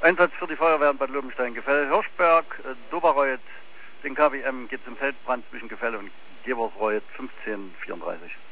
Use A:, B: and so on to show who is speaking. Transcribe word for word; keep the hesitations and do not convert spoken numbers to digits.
A: Einsatz für die Feuerwehr in Bad Lobenstein, Gefäll Hirschberg, äh, Doberreuth, den K W M geht es im Feldbrand zwischen Gefäll und Geversreuth fünfzehn vierunddreißig.